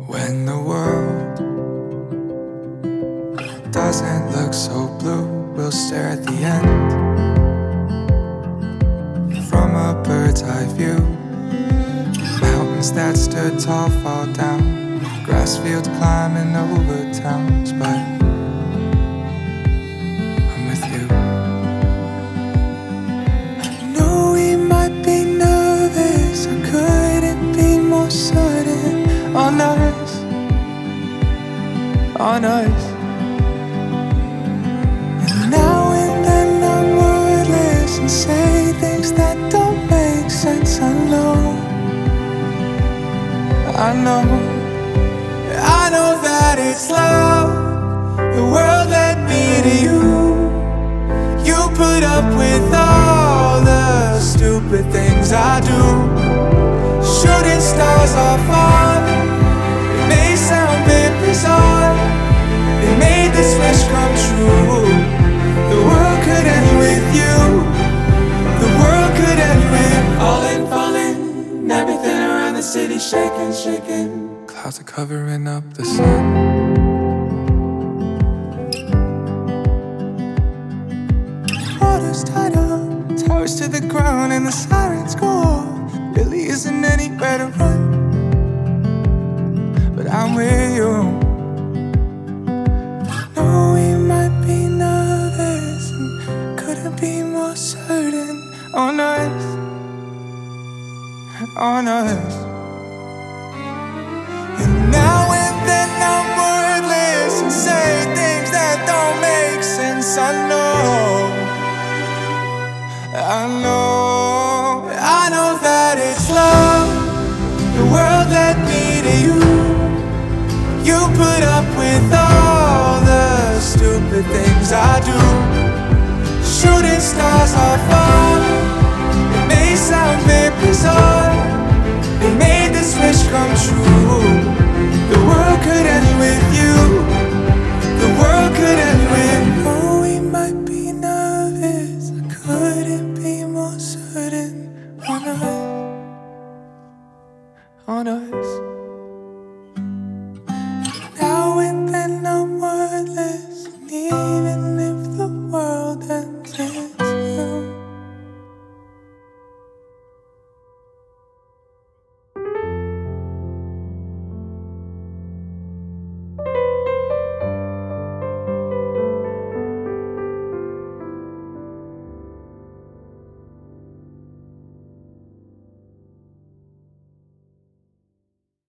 When the world doesn't look so blue, we'll stare at the end from a bird's eye view. Mountains that stood tall fall down, grass fields climbing over towns, but I'm with you. I know we might be nervous, I couldn't be more certain on us, on us. And now and then I'm wordless and say things that don't make sense. I know that it's love. The world led me to you. You put up with all the stupid things I do. Shooting stars are fun. It may sound a bit bizarre. They made this wish come true. The world could end with you. The world could end with falling, everything around the city shaking, shaking. Clouds are covering up the sun. Water's tied up, towers to the ground, and the sirens go off. Really isn't anywhere to run, but I'm with you. No, we might be nervous and couldn't be more certain on us, on us. And now and then I'm wordless and say things that don't make sense. I know that it's love. The world led me to you. You put up with all the stupid things I do. Shooting stars are fun. It may sound a bit bizarre. They made this wish come true. The world could end with you. The world could end with. Oh, we might be nervous, I couldn't be more certain on us, on us.